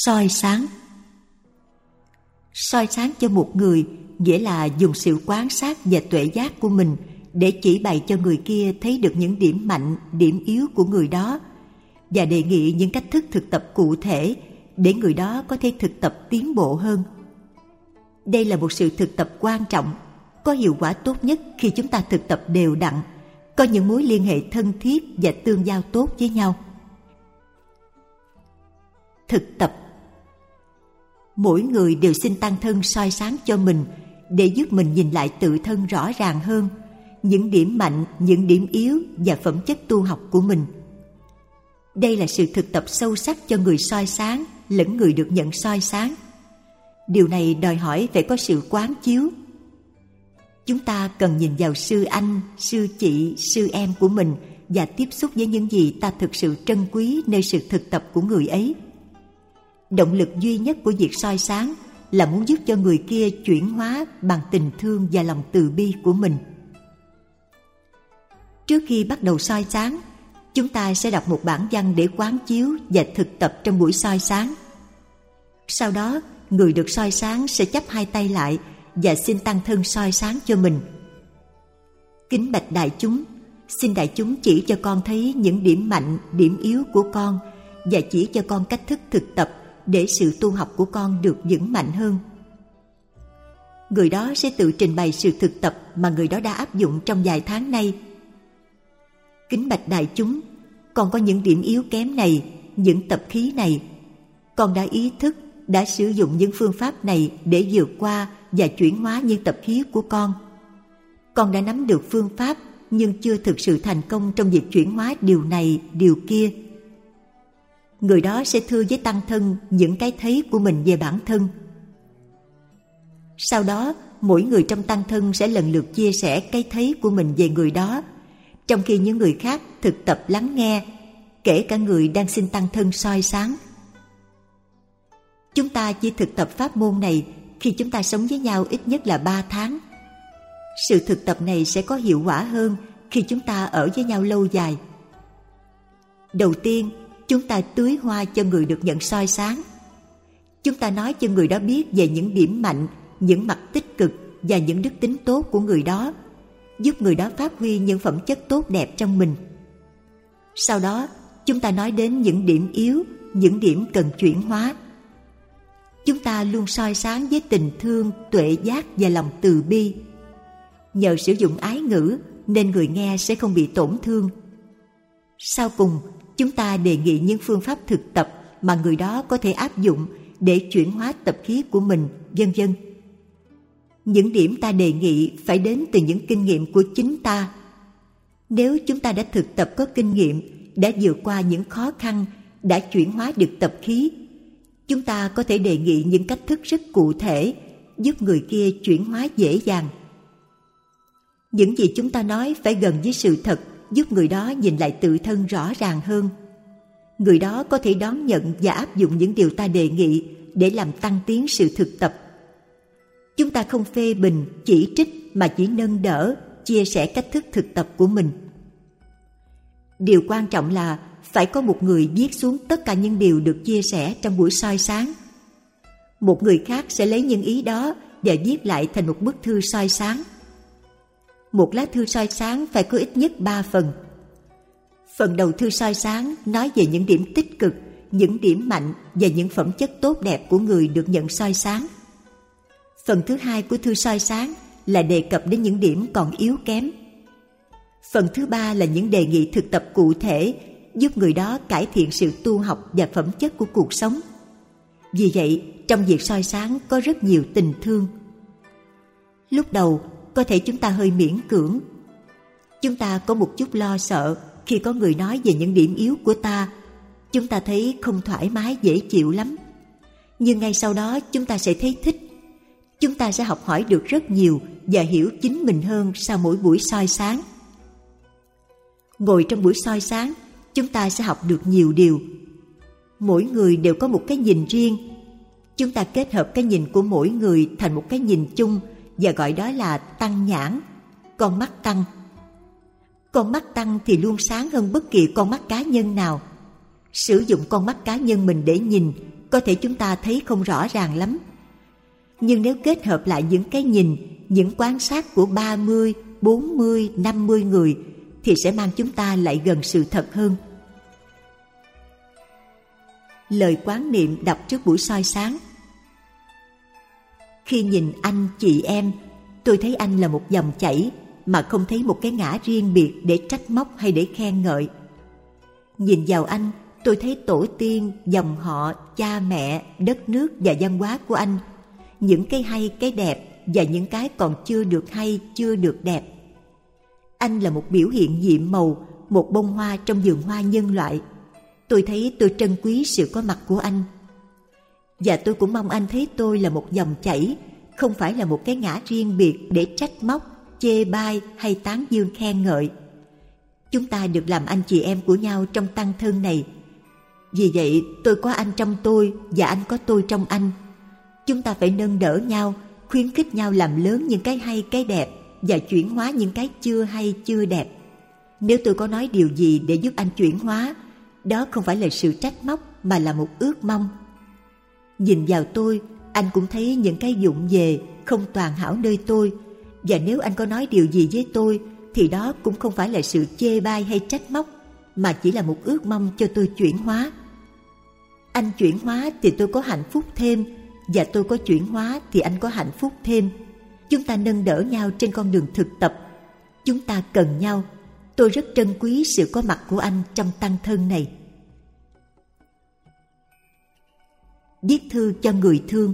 Soi sáng. Soi sáng cho một người nghĩa là dùng sự quan sát và tuệ giác của mình để chỉ bày cho người kia thấy được những điểm mạnh, điểm yếu của người đó và đề nghị những cách thức thực tập cụ thể để người đó có thể thực tập tiến bộ hơn. Đây là một sự thực tập quan trọng, có hiệu quả tốt nhất khi chúng ta thực tập đều đặn, có những mối liên hệ thân thiết và tương giao tốt với nhau. Thực tập. Mỗi người đều xin tăng thân soi sáng cho mình để giúp mình nhìn lại tự thân rõ ràng hơn, những điểm mạnh, những điểm yếu và phẩm chất tu học của mình. Đây là sự thực tập sâu sắc cho người soi sáng lẫn người được nhận soi sáng. Điều này đòi hỏi phải có sự quán chiếu. Chúng ta cần nhìn vào sư anh, sư chị, sư em của mình và tiếp xúc với những gì ta thực sự trân quý nơi sự thực tập của người ấy. Động lực duy nhất của việc soi sáng là muốn giúp cho người kia chuyển hóa bằng tình thương và lòng từ bi của mình. Trước khi bắt đầu soi sáng, chúng ta sẽ đọc một bản văn để quán chiếu và thực tập trong buổi soi sáng. Sau đó, người được soi sáng sẽ chắp hai tay lại và xin tăng thân soi sáng cho mình. Kính bạch đại chúng, xin đại chúng chỉ cho con thấy những điểm mạnh, điểm yếu của con và chỉ cho con cách thức thực tập để sự tu học của con được vững mạnh hơn. Người đó sẽ tự trình bày sự thực tập mà người đó đã áp dụng trong vài tháng nay. Kính bạch đại chúng, con có những điểm yếu kém này, những tập khí này. Con đã ý thức, đã sử dụng những phương pháp này để vượt qua và chuyển hóa những tập khí của con. Con đã nắm được phương pháp nhưng chưa thực sự thành công trong việc chuyển hóa điều này, điều kia. Người đó sẽ thưa với tăng thân những cái thấy của mình về bản thân. Sau đó, mỗi người trong tăng thân sẽ lần lượt chia sẻ cái thấy của mình về người đó, trong khi những người khác thực tập lắng nghe, kể cả người đang xin tăng thân soi sáng. Chúng ta chỉ thực tập pháp môn này khi chúng ta sống với nhau ít nhất là 3 tháng. Sự thực tập này sẽ có hiệu quả hơn khi chúng ta ở với nhau lâu dài. Đầu tiên, chúng ta tưới hoa cho người được nhận soi sáng. Chúng ta nói cho người đó biết về những điểm mạnh, những mặt tích cực và những đức tính tốt của người đó, giúp người đó phát huy những phẩm chất tốt đẹp trong mình. Sau đó, chúng ta nói đến những điểm yếu, những điểm cần chuyển hóa. Chúng ta luôn soi sáng với tình thương, tuệ giác và lòng từ bi. Nhờ sử dụng ái ngữ nên người nghe sẽ không bị tổn thương. Sau cùng, chúng ta đề nghị những phương pháp thực tập mà người đó có thể áp dụng để chuyển hóa tập khí của mình, vân vân. Những điểm ta đề nghị phải đến từ những kinh nghiệm của chính ta. Nếu chúng ta đã thực tập có kinh nghiệm, đã vượt qua những khó khăn, đã chuyển hóa được tập khí, chúng ta có thể đề nghị những cách thức rất cụ thể giúp người kia chuyển hóa dễ dàng. Những gì chúng ta nói phải gần với sự thật, giúp người đó nhìn lại tự thân rõ ràng hơn. Người đó có thể đón nhận và áp dụng những điều ta đề nghị để làm tăng tiến sự thực tập. Chúng ta không phê bình, chỉ trích mà chỉ nâng đỡ, chia sẻ cách thức thực tập của mình. Điều quan trọng là phải có một người viết xuống tất cả những điều được chia sẻ trong buổi soi sáng. Một người khác sẽ lấy những ý đó và viết lại thành một bức thư soi sáng. Một lá thư soi sáng phải có ít nhất 3 phần. Phần đầu thư soi sáng nói về những điểm tích cực, những điểm mạnh và những phẩm chất tốt đẹp của người được nhận soi sáng. Phần thứ hai của thư soi sáng là đề cập đến những điểm còn yếu kém. Phần thứ ba là những đề nghị thực tập cụ thể giúp người đó cải thiện sự tu học và phẩm chất của cuộc sống. Vì vậy, trong việc soi sáng có rất nhiều tình thương. Lúc đầu, có thể chúng ta hơi miễn cưỡng. Chúng ta có một chút lo sợ khi có người nói về những điểm yếu của ta. Chúng ta thấy không thoải mái, dễ chịu lắm. Nhưng ngay sau đó chúng ta sẽ thấy thích. Chúng ta sẽ học hỏi được rất nhiều và hiểu chính mình hơn sau mỗi buổi soi sáng. Ngồi trong buổi soi sáng, chúng ta sẽ học được nhiều điều. Mỗi người đều có một cái nhìn riêng. Chúng ta kết hợp cái nhìn của mỗi người thành một cái nhìn chung và gọi đó là tăng nhãn, con mắt tăng. Con mắt tăng thì luôn sáng hơn bất kỳ con mắt cá nhân nào. Sử dụng con mắt cá nhân mình để nhìn có thể chúng ta thấy không rõ ràng lắm. Nhưng nếu kết hợp lại những cái nhìn, những quan sát của 30, 40, 50 người thì sẽ mang chúng ta lại gần sự thật hơn. Lời quán niệm đọc trước buổi soi sáng. Khi nhìn anh chị em, tôi thấy anh là một dòng chảy mà không thấy một cái ngã riêng biệt để trách móc hay để khen ngợi. Nhìn vào anh, tôi thấy tổ tiên, dòng họ, cha mẹ, đất nước và văn hóa của anh, những cái hay, cái đẹp và những cái còn chưa được hay, chưa được đẹp. Anh là một biểu hiện nhiệm màu, một bông hoa trong vườn hoa nhân loại. Tôi thấy tôi trân quý sự có mặt của anh. Và tôi cũng mong anh thấy tôi là một dòng chảy, không phải là một cái ngã riêng biệt để trách móc, chê bai hay tán dương khen ngợi. Chúng ta được làm anh chị em của nhau trong tăng thân này. Vì vậy, tôi có anh trong tôi và anh có tôi trong anh. Chúng ta phải nâng đỡ nhau, khuyến khích nhau làm lớn những cái hay, cái đẹp và chuyển hóa những cái chưa hay, chưa đẹp. Nếu tôi có nói điều gì để giúp anh chuyển hóa, đó không phải là sự trách móc mà là một ước mong. Nhìn vào tôi, anh cũng thấy những cái vụng về, không toàn hảo nơi tôi. Và nếu anh có nói điều gì với tôi, thì đó cũng không phải là sự chê bai hay trách móc, mà chỉ là một ước mong cho tôi chuyển hóa. Anh chuyển hóa thì tôi có hạnh phúc thêm, và tôi có chuyển hóa thì anh có hạnh phúc thêm. Chúng ta nâng đỡ nhau trên con đường thực tập. Chúng ta cần nhau. Tôi rất trân quý sự có mặt của anh trong tăng thân này. Viết thư cho người thương.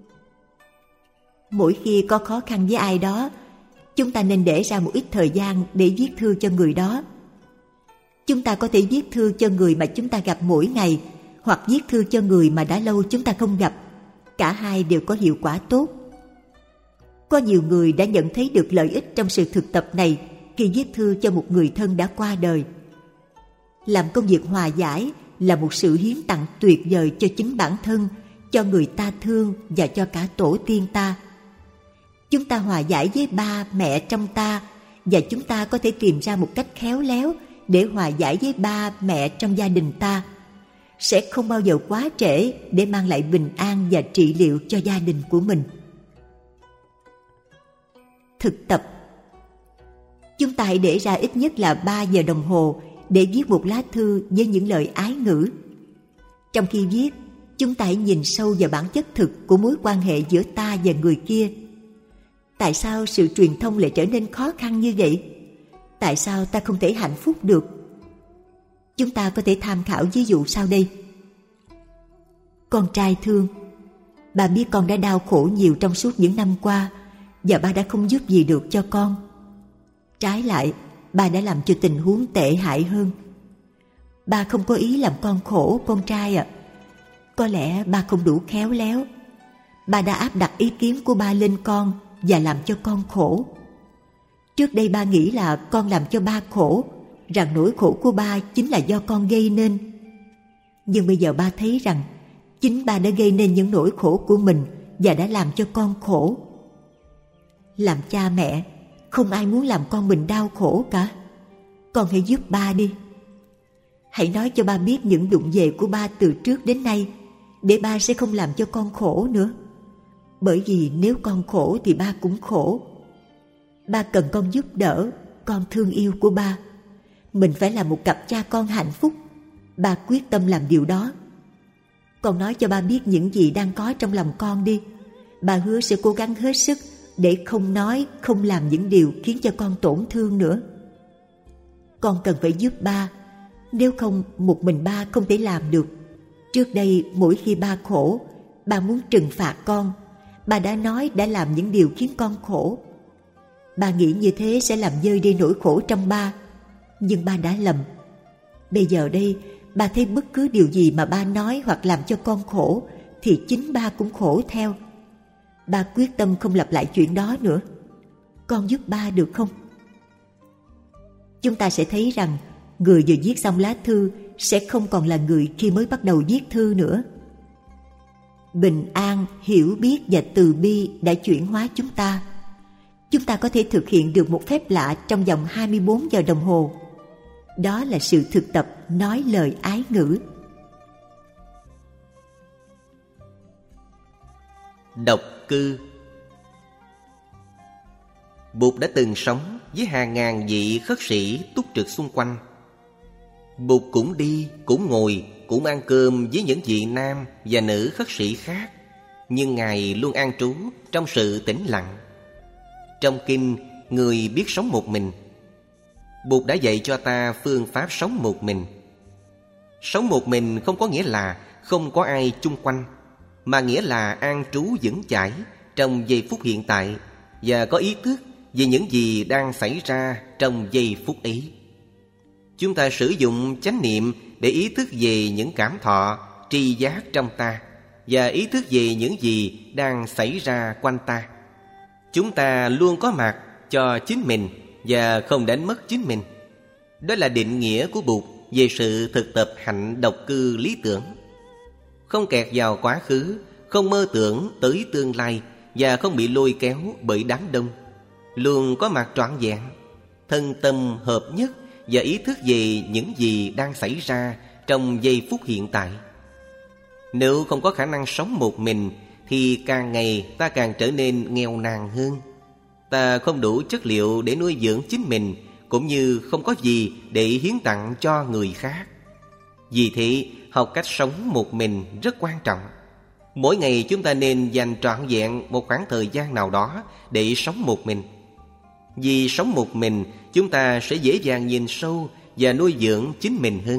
Mỗi khi có khó khăn với ai đó, chúng ta nên để ra một ít thời gian để viết thư cho người đó. Chúng ta có thể viết thư cho người mà chúng ta gặp mỗi ngày, hoặc viết thư cho người mà đã lâu chúng ta không gặp. Cả hai đều có hiệu quả tốt. Có nhiều người đã nhận thấy được lợi ích trong sự thực tập này khi viết thư cho một người thân đã qua đời. Làm công việc hòa giải là một sự hiến tặng tuyệt vời cho chính bản thân, cho người ta thương và cho cả tổ tiên ta. Chúng ta hòa giải với ba mẹ trong ta, và chúng ta có thể tìm ra một cách khéo léo để hòa giải với ba mẹ trong gia đình ta. Sẽ không bao giờ quá trễ để mang lại bình an và trị liệu cho gia đình của mình. Thực tập. Chúng ta hãy để ra ít nhất là 3 giờ đồng hồ để viết một lá thư với những lời ái ngữ. Trong khi viết, chúng ta hãy nhìn sâu vào bản chất thực của mối quan hệ giữa ta và người kia. Tại sao sự truyền thông lại trở nên khó khăn như vậy? Tại sao ta không thể hạnh phúc được? Chúng ta có thể tham khảo ví dụ sau đây. Con trai thương, bà biết con đã đau khổ nhiều trong suốt những năm qua và ba đã không giúp gì được cho con. Trái lại, ba đã làm cho tình huống tệ hại hơn. Ba không có ý làm con khổ, con trai ạ. Có lẽ ba không đủ khéo léo. Ba đã áp đặt ý kiến của ba lên con và làm cho con khổ. Trước đây ba nghĩ là con làm cho ba khổ, rằng nỗi khổ của ba chính là do con gây nên. Nhưng bây giờ ba thấy rằng chính ba đã gây nên những nỗi khổ của mình và đã làm cho con khổ. Làm cha mẹ, không ai muốn làm con mình đau khổ cả. Con hãy giúp ba đi. Hãy nói cho ba biết những đụng về của ba từ trước đến nay, để ba sẽ không làm cho con khổ nữa. Bởi vì nếu con khổ thì ba cũng khổ. Ba cần con giúp đỡ, con thương yêu của ba. Mình phải là một cặp cha con hạnh phúc. Ba quyết tâm làm điều đó. Con nói cho ba biết những gì đang có trong lòng con đi. Ba hứa sẽ cố gắng hết sức để không nói, không làm những điều khiến cho con tổn thương nữa. Con cần phải giúp ba. Nếu không, một mình ba không thể làm được. Trước đây, mỗi khi ba khổ, ba muốn trừng phạt con. Ba đã nói, đã làm những điều khiến con khổ. Ba nghĩ như thế sẽ làm vơi đi nỗi khổ trong ba. Nhưng ba đã lầm. Bây giờ đây, ba thấy bất cứ điều gì mà ba nói hoặc làm cho con khổ thì chính ba cũng khổ theo. Ba quyết tâm không lặp lại chuyện đó nữa. Con giúp ba được không? Chúng ta sẽ thấy rằng người vừa viết xong lá thư sẽ không còn là người khi mới bắt đầu viết thư nữa. Bình an, hiểu biết và từ bi đã chuyển hóa chúng ta. Chúng ta có thể thực hiện được một phép lạ trong vòng 24 giờ đồng hồ. Đó là sự thực tập nói lời ái ngữ. Độc cư. Bụt đã từng sống với hàng ngàn vị khất sĩ túc trực xung quanh. Bụt cũng đi, cũng ngồi, cũng ăn cơm với những vị nam và nữ khất sĩ khác, nhưng Ngài luôn an trú trong sự tĩnh lặng. Trong kinh, người biết sống một mình. Bụt đã dạy cho ta phương pháp sống một mình. Sống một mình không có nghĩa là không có ai chung quanh, mà nghĩa là an trú vững chãi trong giây phút hiện tại và có ý thức về những gì đang xảy ra trong giây phút ấy. Chúng ta sử dụng chánh niệm để ý thức về những cảm thọ, tri giác trong ta và ý thức về những gì đang xảy ra quanh ta. Chúng ta luôn có mặt cho chính mình và không đánh mất chính mình. Đó là định nghĩa của Bụt về sự thực tập hạnh độc cư lý tưởng. Không kẹt vào quá khứ, không mơ tưởng tới tương lai và không bị lôi kéo bởi đám đông. Luôn có mặt trọn vẹn, thân tâm hợp nhất và ý thức về những gì đang xảy ra trong giây phút hiện tại. Nếu không có khả năng sống một mình thì càng ngày ta càng trở nên nghèo nàn hơn. Ta không đủ chất liệu để nuôi dưỡng chính mình, cũng như không có gì để hiến tặng cho người khác. Vì thế, học cách sống một mình rất quan trọng. Mỗi ngày chúng ta nên dành trọn vẹn một khoảng thời gian nào đó để sống một mình. Vì sống một mình, chúng ta sẽ dễ dàng nhìn sâu và nuôi dưỡng chính mình hơn.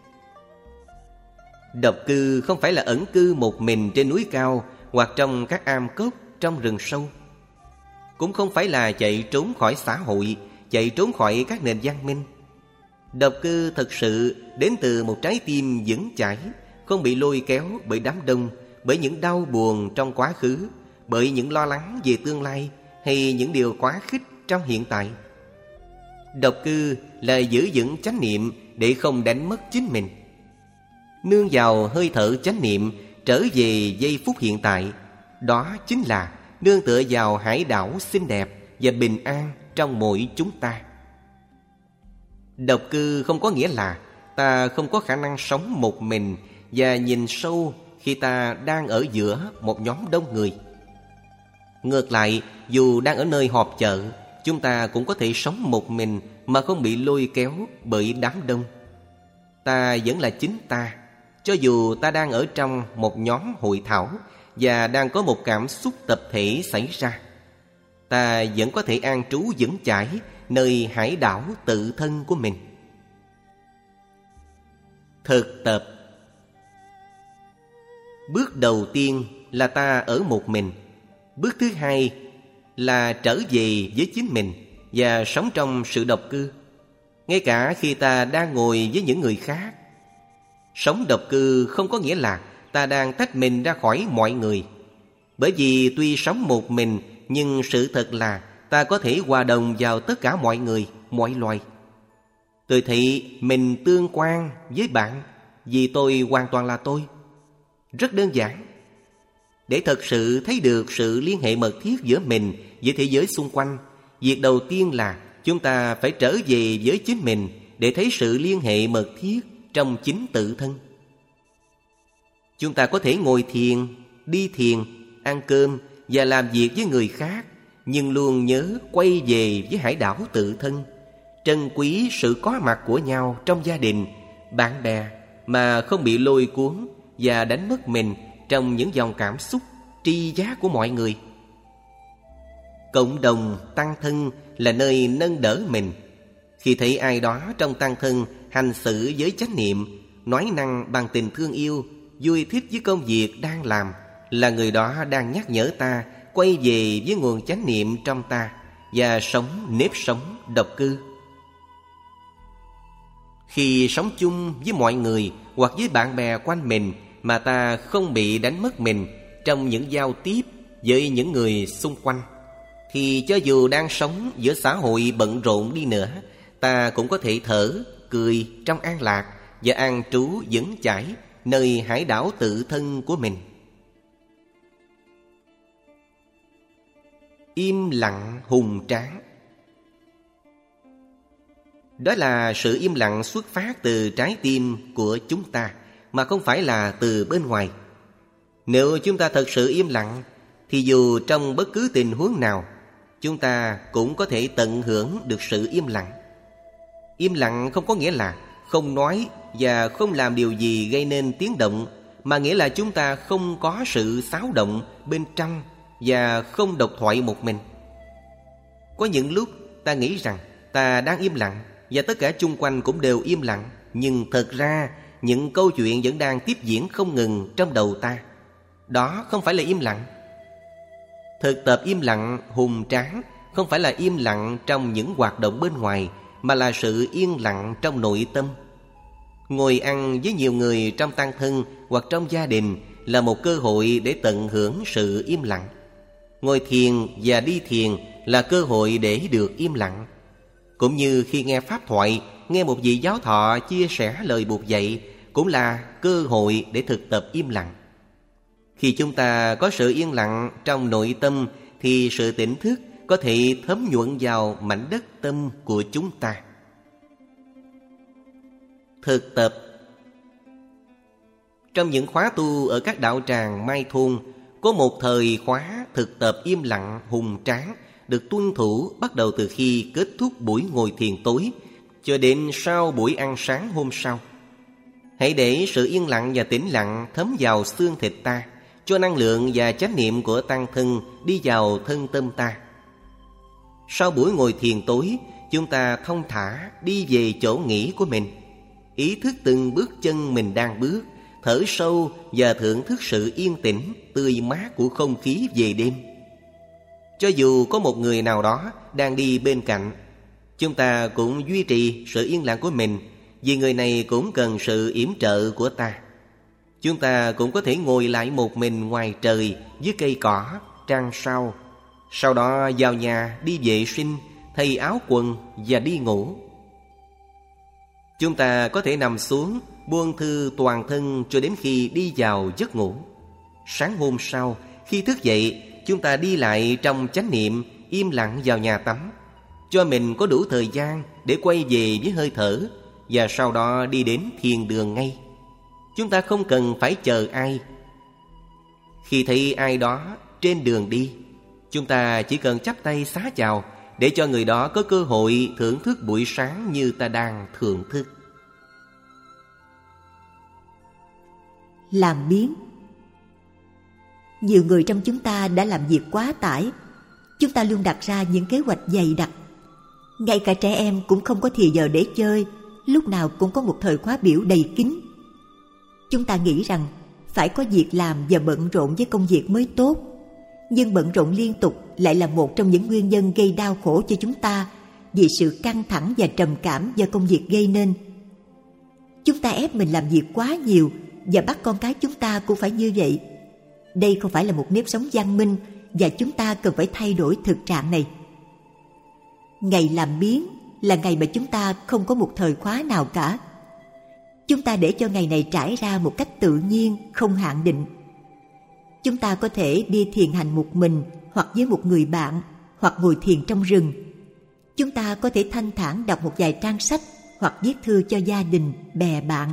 Độc cư không phải là ẩn cư một mình trên núi cao hoặc trong các am cốc trong rừng sâu. Cũng không phải là chạy trốn khỏi xã hội, chạy trốn khỏi các nền văn minh. Độc cư thực sự đến từ một trái tim vững chãi, không bị lôi kéo bởi đám đông, bởi những đau buồn trong quá khứ, bởi những lo lắng về tương lai hay những điều quá khích trong hiện tại. Độc cư là giữ vững chánh niệm để không đánh mất chính mình. Nương vào hơi thở chánh niệm trở về giây phút hiện tại, đó chính là nương tựa vào hải đảo xinh đẹp và bình an trong mỗi chúng ta. Độc cư không có nghĩa là ta không có khả năng sống một mình và nhìn sâu khi ta đang ở giữa một nhóm đông người. Ngược lại, dù đang ở nơi họp chợ, chúng ta cũng có thể sống một mình mà không bị lôi kéo bởi đám đông. Ta vẫn là chính ta, cho dù ta đang ở trong một nhóm hội thảo và đang có một cảm xúc tập thể xảy ra. Ta vẫn có thể an trú vững chãi nơi hải đảo tự thân của mình. Thực tập. Bước đầu tiên là ta ở một mình. Bước thứ hai là trở về với chính mình và sống trong sự độc cư, ngay cả khi ta đang ngồi với những người khác. Sống độc cư không có nghĩa là ta đang tách mình ra khỏi mọi người. Bởi vì tuy sống một mình, nhưng sự thật là ta có thể hòa đồng vào tất cả mọi người, mọi loài. Tôi thấy mình tương quan với bạn vì tôi hoàn toàn là tôi. Rất đơn giản. Để thật sự thấy được sự liên hệ mật thiết giữa mình với thế giới xung quanh, việc đầu tiên là chúng ta phải trở về với chính mình để thấy sự liên hệ mật thiết trong chính tự thân. Chúng ta có thể ngồi thiền, đi thiền, ăn cơm và làm việc với người khác, nhưng luôn nhớ quay về với hải đảo tự thân, trân quý sự có mặt của nhau trong gia đình, bạn bè, mà không bị lôi cuốn và đánh mất mình trong những dòng cảm xúc, tri giác của mọi người. Cộng đồng tăng thân là nơi nâng đỡ mình. Khi thấy ai đó trong tăng thân hành xử với chánh niệm, nói năng bằng tình thương yêu, vui thích với công việc đang làm, là người đó đang nhắc nhở ta quay về với nguồn chánh niệm trong ta và sống nếp sống độc cư. Khi sống chung với mọi người hoặc với bạn bè quanh mình mà ta không bị đánh mất mình trong những giao tiếp với những người xung quanh, thì cho dù đang sống giữa xã hội bận rộn đi nữa, ta cũng có thể thở, cười trong an lạc và an trú vững chãi nơi hải đảo tự thân của mình. Im lặng hùng tráng. Đó là sự im lặng xuất phát từ trái tim của chúng ta, mà không phải là từ bên ngoài. Nếu chúng ta thật sự im lặng, thì dù trong bất cứ tình huống nào, chúng ta cũng có thể tận hưởng được sự im lặng. Im lặng không có nghĩa là không nói và không làm điều gì gây nên tiếng động, mà nghĩa là chúng ta không có sự xáo động bên trong và không độc thoại một mình. Có những lúc ta nghĩ rằng ta đang im lặng và tất cả chung quanh cũng đều im lặng, nhưng thật ra những câu chuyện vẫn đang tiếp diễn không ngừng trong đầu ta. Đó không phải là im lặng. Thực tập im lặng hùng tráng không phải là im lặng trong những hoạt động bên ngoài, mà là sự yên lặng trong nội tâm. Ngồi ăn với nhiều người trong tăng thân hoặc trong gia đình là một cơ hội để tận hưởng sự im lặng. Ngồi thiền và đi thiền là cơ hội để được im lặng. Cũng như khi nghe pháp thoại, nghe một vị giáo thọ chia sẻ lời buộc dạy cũng là cơ hội để thực tập im lặng. Khi chúng ta có sự yên lặng trong nội tâm thì sự tỉnh thức có thể thấm nhuận vào mảnh đất tâm của chúng ta. Thực tập. Trong những khóa tu ở các đạo tràng Mai Thôn, có một thời khóa thực tập im lặng hùng tráng được tuân thủ bắt đầu từ khi kết thúc buổi ngồi thiền tối cho đến sau buổi ăn sáng hôm sau. Hãy để sự yên lặng và tĩnh lặng thấm vào xương thịt ta, cho năng lượng và chánh niệm của tăng thân đi vào thân tâm ta. Sau buổi ngồi thiền tối, chúng ta thông thả đi về chỗ nghỉ của mình, ý thức từng bước chân mình đang bước, thở sâu và thưởng thức sự yên tĩnh, tươi mát của không khí về đêm. Cho dù có một người nào đó đang đi bên cạnh, chúng ta cũng duy trì sự yên lặng của mình, vì người này cũng cần sự yểm trợ của ta. Chúng ta cũng có thể ngồi lại một mình ngoài trời dưới cây cỏ, trăng sao. Sau đó vào nhà đi vệ sinh, thay áo quần và đi ngủ. Chúng ta có thể nằm xuống, buông thư toàn thân cho đến khi đi vào giấc ngủ. Sáng hôm sau, khi thức dậy, chúng ta đi lại trong chánh niệm, im lặng vào nhà tắm, cho mình có đủ thời gian để quay về với hơi thở, và sau đó đi đến thiền đường ngay. Chúng ta không cần phải chờ ai. Khi thấy ai đó trên đường đi, chúng ta chỉ cần chắp tay xá chào để cho người đó có cơ hội thưởng thức buổi sáng như ta đang thưởng thức. Làm biếng. Nhiều người trong chúng ta đã làm việc quá tải. Chúng ta luôn đặt ra những kế hoạch dày đặc. Ngay cả trẻ em cũng không có thì giờ để chơi, lúc nào cũng có một thời khóa biểu đầy kín. Chúng ta nghĩ rằng phải có việc làm và bận rộn với công việc mới tốt. Nhưng bận rộn liên tục lại là một trong những nguyên nhân gây đau khổ cho chúng ta, vì sự căng thẳng và trầm cảm do công việc gây nên. Chúng ta ép mình làm việc quá nhiều và bắt con cái chúng ta cũng phải như vậy. Đây không phải là một nếp sống văn minh, và chúng ta cần phải thay đổi thực trạng này. Ngày làm biếng là ngày mà chúng ta không có một thời khóa nào cả. Chúng ta để cho ngày này trải ra một cách tự nhiên, không hạn định. Chúng ta có thể đi thiền hành một mình, hoặc với một người bạn, hoặc ngồi thiền trong rừng. Chúng ta có thể thanh thản đọc một vài trang sách, hoặc viết thư cho gia đình, bè bạn.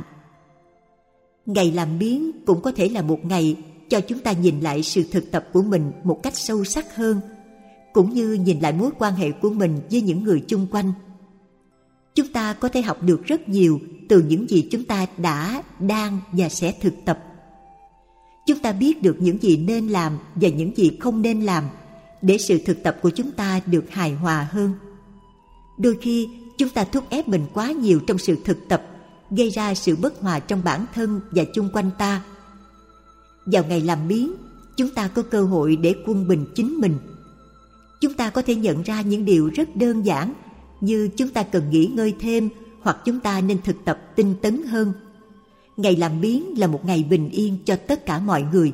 Ngày làm biếng cũng có thể là một ngày cho chúng ta nhìn lại sự thực tập của mình một cách sâu sắc hơn, cũng như nhìn lại mối quan hệ của mình với những người chung quanh. Chúng ta có thể học được rất nhiều từ những gì chúng ta đã, đang và sẽ thực tập. Chúng ta biết được những gì nên làm và những gì không nên làm để sự thực tập của chúng ta được hài hòa hơn. Đôi khi chúng ta thúc ép mình quá nhiều trong sự thực tập, gây ra sự bất hòa trong bản thân và chung quanh ta. Vào ngày làm biếng, chúng ta có cơ hội để quân bình chính mình. Chúng ta có thể nhận ra những điều rất đơn giản, như chúng ta cần nghỉ ngơi thêm, hoặc chúng ta nên thực tập tinh tấn hơn. Ngày làm biếng là một ngày bình yên cho tất cả mọi người.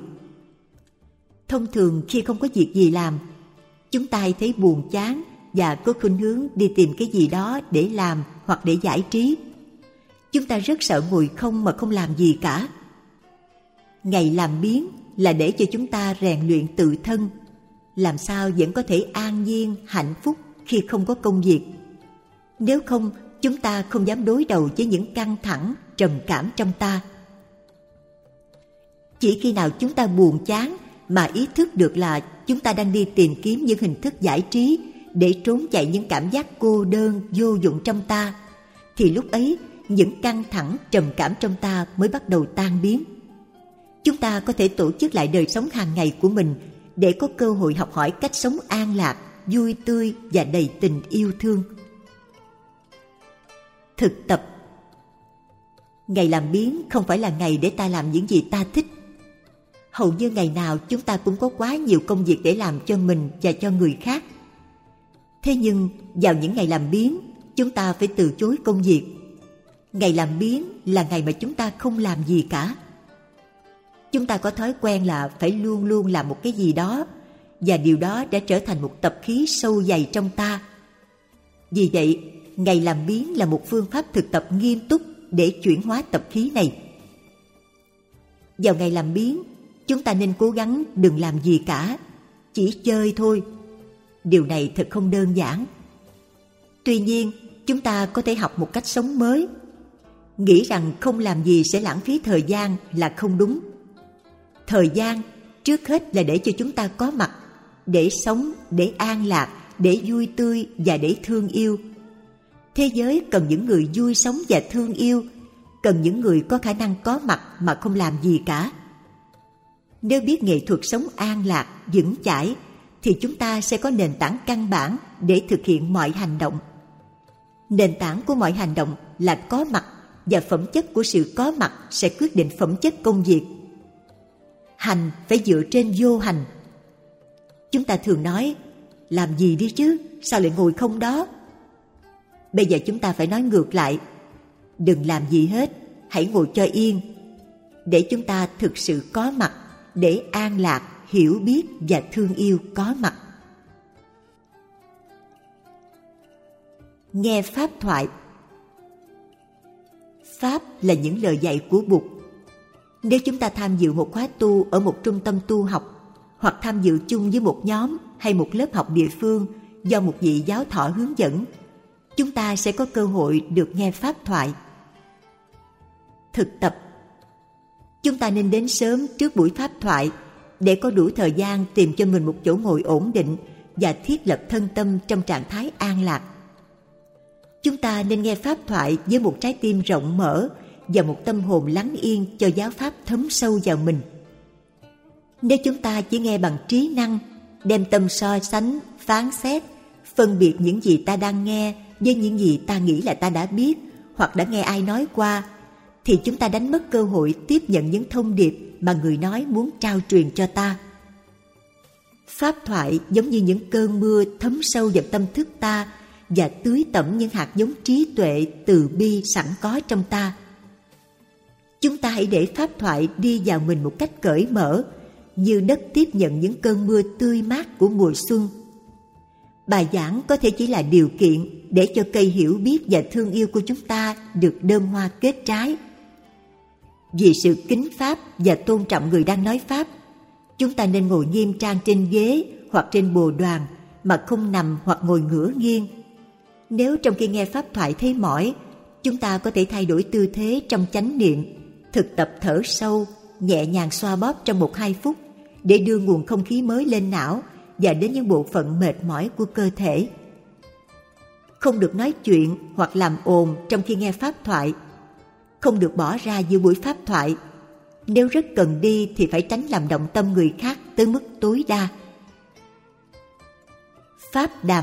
Thông thường khi không có việc gì làm, chúng ta thấy buồn chán và có khuynh hướng đi tìm cái gì đó để làm hoặc để giải trí. Chúng ta rất sợ ngồi không mà không làm gì cả. Ngày làm biếng là để cho chúng ta rèn luyện tự thân, làm sao vẫn có thể an nhiên, hạnh phúc khi không có công việc. Nếu không, chúng ta không dám đối đầu với những căng thẳng, trầm cảm trong ta. Chỉ khi nào chúng ta buồn chán mà ý thức được là chúng ta đang đi tìm kiếm những hình thức giải trí để trốn chạy những cảm giác cô đơn vô dụng trong ta, thì lúc ấy những căng thẳng trầm cảm trong ta mới bắt đầu tan biến. Chúng ta có thể tổ chức lại đời sống hàng ngày của mình để có cơ hội học hỏi cách sống an lạc, vui tươi và đầy tình yêu thương. Thực tập. Ngày làm biếng không phải là ngày để ta làm những gì ta thích. Hầu như ngày nào chúng ta cũng có quá nhiều công việc để làm cho mình và cho người khác. Thế nhưng vào những ngày làm biếng, chúng ta phải từ chối công việc. Ngày làm biếng là ngày mà chúng ta không làm gì cả. Chúng ta có thói quen là phải luôn luôn làm một cái gì đó, và điều đó đã trở thành một tập khí sâu dày trong ta. Vì vậy, ngày làm biếng là một phương pháp thực tập nghiêm túc để chuyển hóa tập khí này. Vào ngày làm biếng, chúng ta nên cố gắng đừng làm gì cả, chỉ chơi thôi. Điều này thật không đơn giản. Tuy nhiên, chúng ta có thể học một cách sống mới. Nghĩ rằng không làm gì sẽ lãng phí thời gian là không đúng. Thời gian trước hết là để cho chúng ta có mặt, để sống, để an lạc, để vui tươi và để thương yêu. Thế giới cần những người vui sống và thương yêu, cần những người có khả năng có mặt mà không làm gì cả. Nếu biết nghệ thuật sống an lạc, vững chãi, thì chúng ta sẽ có nền tảng căn bản để thực hiện mọi hành động. Nền tảng của mọi hành động là có mặt, và phẩm chất của sự có mặt sẽ quyết định phẩm chất công việc. Hành phải dựa trên vô hành. Chúng ta thường nói, làm gì đi chứ, sao lại ngồi không đó? Bây giờ chúng ta phải nói ngược lại, đừng làm gì hết, hãy ngồi cho yên, để chúng ta thực sự có mặt, để an lạc, hiểu biết và thương yêu có mặt. Nghe pháp thoại. Pháp là những lời dạy của Bụt. Nếu chúng ta tham dự một khóa tu ở một trung tâm tu học, hoặc tham dự chung với một nhóm hay một lớp học địa phương do một vị giáo thọ hướng dẫn, chúng ta sẽ có cơ hội được nghe pháp thoại. Thực tập. Chúng ta nên đến sớm trước buổi pháp thoại để có đủ thời gian tìm cho mình một chỗ ngồi ổn định và thiết lập thân tâm trong trạng thái an lạc. Chúng ta nên nghe pháp thoại với một trái tim rộng mở và một tâm hồn lắng yên cho giáo pháp thấm sâu vào mình. Nếu chúng ta chỉ nghe bằng trí năng, đem tâm so sánh, phán xét, phân biệt những gì ta đang nghe với những gì ta nghĩ là ta đã biết hoặc đã nghe ai nói qua, thì chúng ta đánh mất cơ hội tiếp nhận những thông điệp mà người nói muốn trao truyền cho ta. Pháp thoại giống như những cơn mưa thấm sâu vào tâm thức ta và tưới tẩm những hạt giống trí tuệ, từ bi sẵn có trong ta. Chúng ta hãy để pháp thoại đi vào mình một cách cởi mở, như đất tiếp nhận những cơn mưa tươi mát của mùa xuân. Bài giảng có thể chỉ là điều kiện để cho cây hiểu biết và thương yêu của chúng ta được đơm hoa kết trái. Vì sự kính pháp và tôn trọng người đang nói pháp, chúng ta nên ngồi nghiêm trang trên ghế hoặc trên bồ đoàn mà không nằm hoặc ngồi ngửa nghiêng. Nếu trong khi nghe pháp thoại thấy mỏi, chúng ta có thể thay đổi tư thế trong chánh niệm, thực tập thở sâu, nhẹ nhàng xoa bóp trong 1-2 phút để đưa nguồn không khí mới lên não và đến những bộ phận mệt mỏi của cơ thể. Không được nói chuyện hoặc làm ồn trong khi nghe pháp thoại. Không được bỏ ra giữa buổi pháp thoại. Nếu rất cần đi thì phải tránh làm động tâm người khác tới mức tối đa. Pháp đàm.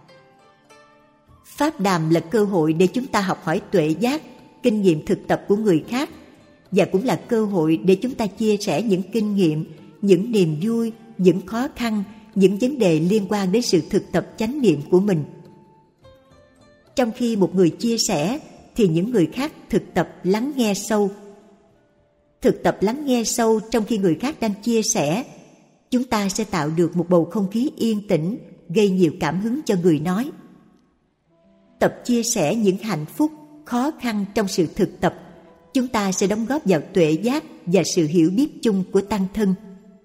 Pháp đàm là cơ hội để chúng ta học hỏi tuệ giác, kinh nghiệm thực tập của người khác, và cũng là cơ hội để chúng ta chia sẻ những kinh nghiệm, những niềm vui, những khó khăn, những vấn đề liên quan đến sự thực tập chánh niệm của mình. Trong khi một người chia sẻ, thì những người khác thực tập lắng nghe sâu. Thực tập lắng nghe sâu trong khi người khác đang chia sẻ, chúng ta sẽ tạo được một bầu không khí yên tĩnh, gây nhiều cảm hứng cho người nói. Tập chia sẻ những hạnh phúc, khó khăn trong sự thực tập, chúng ta sẽ đóng góp vào tuệ giác và sự hiểu biết chung của tăng thân.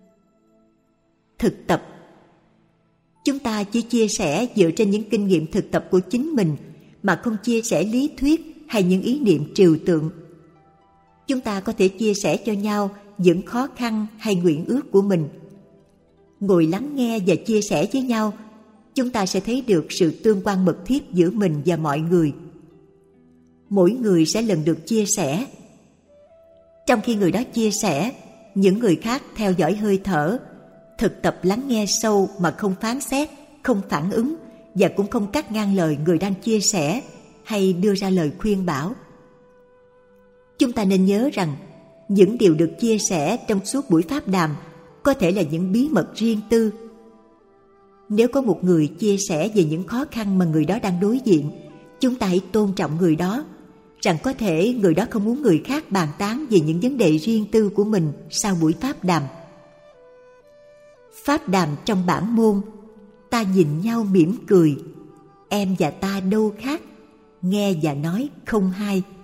Thực tập. Chúng ta chỉ chia sẻ dựa trên những kinh nghiệm thực tập của chính mình mà không chia sẻ lý thuyết hay những ý niệm trừu tượng. Chúng ta có thể chia sẻ cho nhau những khó khăn hay nguyện ước của mình, ngồi lắng nghe và chia sẻ với nhau, chúng ta sẽ thấy được sự tương quan mật thiết giữa mình và mọi người. Mỗi người sẽ lần được chia sẻ. Trong khi người đó chia sẻ, những người khác theo dõi hơi thở, thực tập lắng nghe sâu mà không phán xét, không phản ứng và cũng không cắt ngang lời người đang chia sẻ hay đưa ra lời khuyên bảo. Chúng ta nên nhớ rằng những điều được chia sẻ trong suốt buổi pháp đàm có thể là những bí mật riêng tư. Nếu có một người chia sẻ về những khó khăn mà người đó đang đối diện, chúng ta hãy tôn trọng người đó, rằng có thể người đó không muốn người khác bàn tán về những vấn đề riêng tư của mình sau buổi pháp đàm. Pháp đàm trong bản môn, ta nhìn nhau mỉm cười, em và ta đâu khác, nghe và nói không hai.